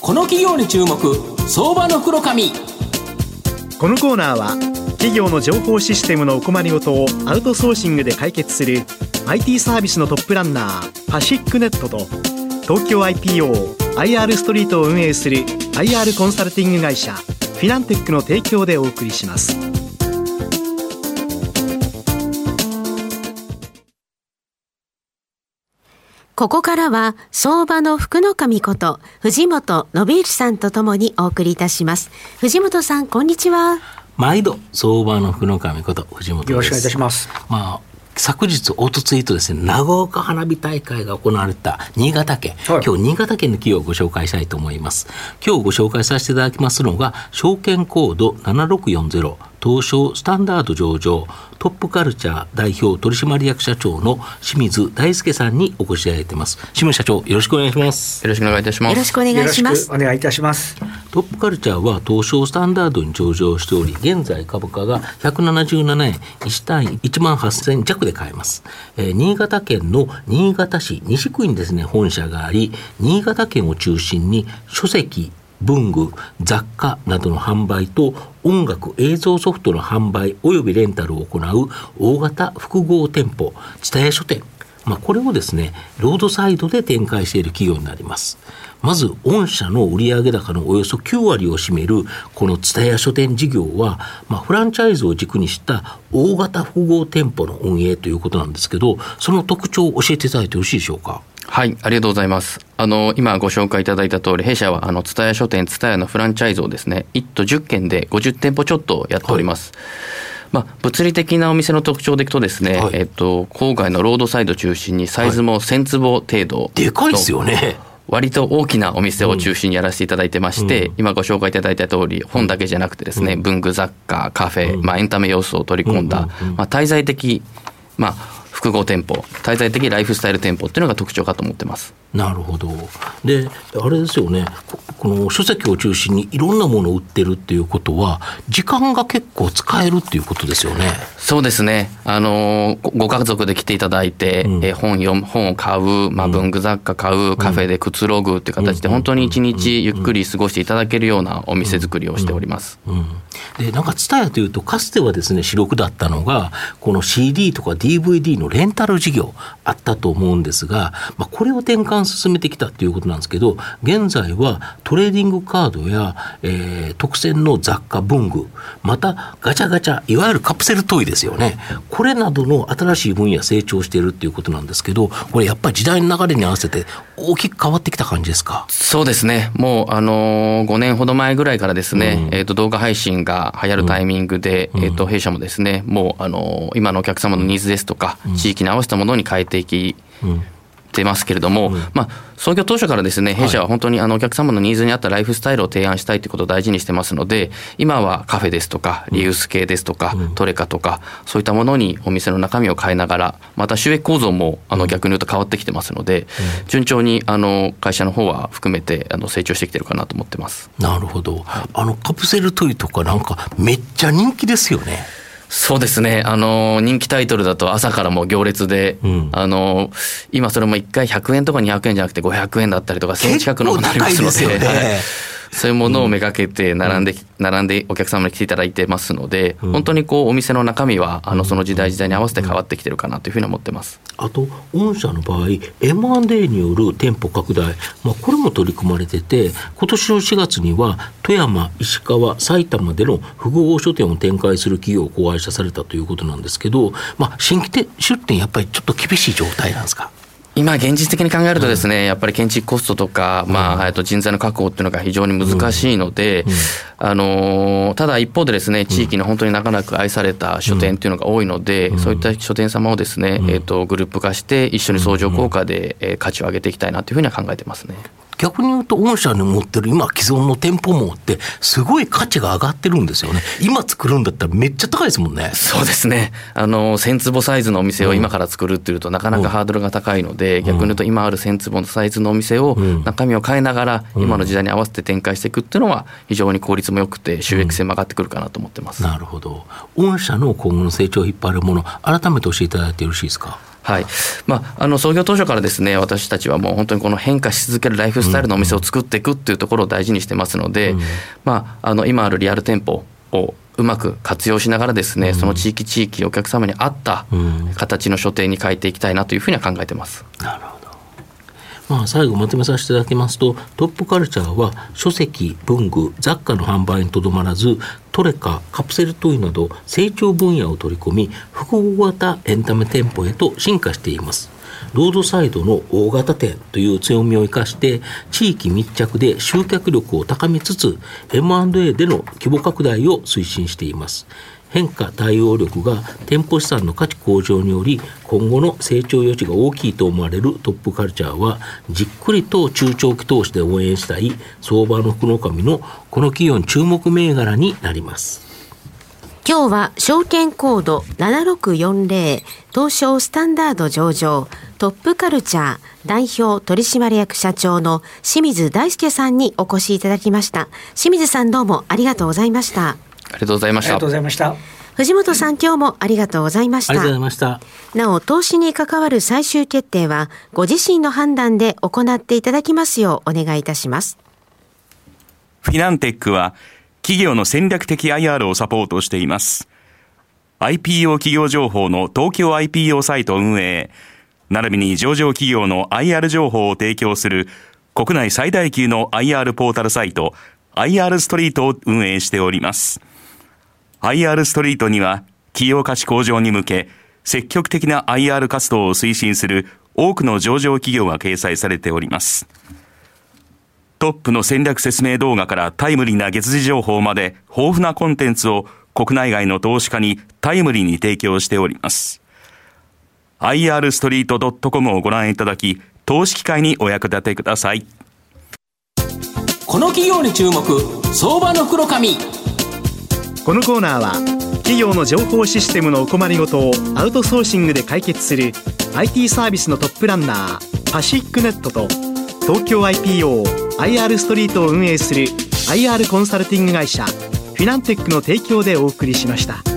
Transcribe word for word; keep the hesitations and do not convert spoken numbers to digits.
この企業に注目、相場の福の神。 このコーナーは企業の情報システムのお困りごとをアウトソーシングで解決する アイティー サービスのトップランナーパシックネットと東京 アイピーオー アイアール ストリートを運営する アイアール コンサルティング会社フィナンテックの提供でお送りします。 ここからは相場の福の神こと藤本信之さんとともにお送りいたします。藤本さん、こんにちは。 毎度相場の福の神こと藤本です。 よろしくお願いいたします。 まあ昨日おとついとですね、長岡花火大会が行われた新潟県、はい、今日新潟県の企業をご紹介したいと思います。今日ご紹介させていただきますのが証券コードななろくよんゼロ東証スタンダード上場トップカルチャー代表取締役社長の清水大輔さんにお越しいただいています。清水社長、よろしくお願いします。 よろしくお願いいたします。 よろしくお願いします。 よろしくお願いいたします。 トップカルチャーは東証スタンダードに上場しており、現在株価がひゃくななじゅうななえん、いち単位いちまんはっせん弱で買えます。えー、新潟県の新潟市西区にですね本社があり、新潟県を中心に書籍、文具、雑貨などの販売と音楽、映像ソフトの販売およびレンタルを行う大型複合店舗蔦屋書店、まあ、これをですねロードサイドで展開している企業になります。まず御社の売上高のおよそきゅうわりを占めるこの蔦屋書店事業は、まあ、フランチャイズを軸にした大型複合店舗の運営ということなんですけど、その特徴を教えていただいてよろしいでしょうか。 はい、ありがとうございます。あの今ご紹介いただいた通り、弊社はあの蔦屋書店蔦屋のフランチャイズをですねいち都じゅっけんでごじゅってんぽちょっとやっております。はい、まあ、物理的なお店の特徴でいくとですね、はい、えっと、郊外のロードサイド中心にサイズもせんつぼ程度、はい、 でかいですよね。 割と大きなお店を中心にやらせていただいてまして、うん、今ご紹介いただいた通り本だけじゃなくてですね、うん、文具雑貨、カフェ、うん、まあ、エンタメ要素を取り込んだ、うんうんうん、まあ、滞在的、まあ、複合店舗、滞在的ライフスタイル店舗っていうのが特徴かと思ってます。 なるほど。で、あれですよね、こ, この書籍を中心にいろんなものを売ってるっていうことは時間が結構使えるっていうことですよね。 そうですね、あのご家族で来ていただいて、うん、え本読む本を買う、まあ、文具雑貨買う、うん、カフェでくつろぐっていう形で、うん、本当に一日ゆっくり過ごしていただけるようなお店作りをしております。 うんうんうん、でなんか蔦屋というとかつてはですね主力だったのがこの シーディー とか ディーブイディー のレンタル事業あったと思うんですが、まあ、これを転換進めてきたということなんですけど、現在はトレーディングカードや、えー、特選の雑貨、文具、またガチャガチャ、いわゆるカプセルトイですよね、これなどの新しい分野成長しているということなんですけど、これやっぱり時代の流れに合わせて大きく変わってきた感じですか。 そうですね、もう、あのー、ごねんほど前ぐらいからですね、うん、えーと動画配信が流行るタイミングで、うんえーと弊社もですねもう、あのー、今のお客様のニーズですとか、うん、地域に合わせたものに変えていき、うんてますけれども、うんまあ、創業当初からですね弊社は本当にあのお客様のニーズに合ったライフスタイルを提案したいということを大事にしてますので、今はカフェですとかリユース系ですとか、うん、トレカとかそういったものにお店の中身を変えながら、また収益構造もあの逆に言うと変わってきてますので、うん、順調にあの会社の方は含めてあの成長してきてるかなと思ってます。 なるほど。あのカプセルトイとかなんかめっちゃ人気ですよね。 そうですね、あの人気タイトルだと朝からもう行列で、うん、あの今それもいっかいひゃくえんとかにひゃくえんじゃなくてごひゃくえんだったりとかせん近くのものありますので、はい、そういうものをめがけて並んで、うん、並んでお客様に来ていただいてますので、うん、本当にこうお店の中身はあのその時代時代に合わせて変わってきてるかなというふうに思ってます。 あと御社の場合 エムアンドエー による店舗拡大、まあ、これも取り組まれてて、今年のしがつには富山、石川、埼玉での複合書店を展開する企業を子会社されたということなんですけど、まあ、新規店出店やっぱりちょっと厳しい状態なんですか。 今現実的に考えるとですね、うん、やっぱり建築コストとか、うんまあ、あと人材の確保っていうのが非常に難しいので、うんうんあのー、ただ一方でですね地域の本当に長らく愛された書店っていうのが多いので、うん、そういった書店様をですね、うんえーと、グループ化して一緒に相乗効果で、えー、価値を上げていきたいなというふうには考えてますね。 逆に言うと御社に持ってる今既存の店舗網ってすごい価値が上がってるんですよね。今作るんだったらめっちゃ高いですもんね。 そうですね、あのせんつぼサイズのお店を今から作るっていうと、うん、なかなかハードルが高いので、うん、逆に言うと今あるせんつぼのサイズのお店を中身を変えながら、うん、今の時代に合わせて展開していくっていうのは非常に効率も良くて収益性も上がってくるかなと思ってます。 うん、なるほど。御社の今後の成長を引っ張るもの改めて教えていただいてよろしいですか。 はい。まあ、あの創業当初からですね、私たちはもう本当にこの変化し続けるライフスタイルのお店を作っていくっていうところを大事にしてますので、うん、まあ、あの今あるリアル店舗をうまく活用しながらですね、うん、その地域地域お客様に合った形の書店に変えていきたいなというふうには考えてます。 なるほど。まあ、最後まとめさせていただきますと、トップカルチャーは書籍、文具、雑貨の販売にとどまらず、トレカ、カプセルトイなど成長分野を取り込み、複合型エンタメ店舗へと進化しています。ロードサイドの大型店という強みを生かして地域密着で集客力を高めつつ エムアンドエー での規模拡大を推進しています。変化対応力が店舗資産の価値向上により今後の成長余地が大きいと思われるトップカルチャーはじっくりと中長期投資で応援したい相場の福の神のこの企業に注目銘柄になります。 今日は証券コードななろくよんぜろ東証スタンダード上場トップカルチャー代表取締役社長の清水大輔さんにお越しいただきました。清水さんどうもありがとうございました。 ありがとうございました。 ありがとうございました。 藤本さん今日もありがとうございました。 ありがとうございました。 なお投資に関わる最終決定はご自身の判断で行っていただきますようお願いいたします。 フィナンテックは企業の戦略的 アイアール をサポートしています。アイピーオー 企業情報の東京 アイピーオー サイト運営並びに上場企業の アイアール 情報を提供する国内最大級の アイアール ポータルサイト アイアール ストリートを運営しております。アイアール ストリートには企業価値向上に向け積極的な アイアール 活動を推進する多くの上場企業が掲載されております。トップの戦略説明動画からタイムリーな月次情報まで豊富なコンテンツを国内外の投資家にタイムリーに提供しております。アイアールストリートドットコム をご覧いただき、投資機会にお役立てください。 この企業に注目、相場の袋紙。 このコーナーは企業の情報システムのお困りごとをアウトソーシングで解決する アイティー サービスのトップランナーパシックネットと東京 アイピーオー アイアール ストリートを運営する アイアール コンサルティング会社フィナンテックの提供でお送りしました。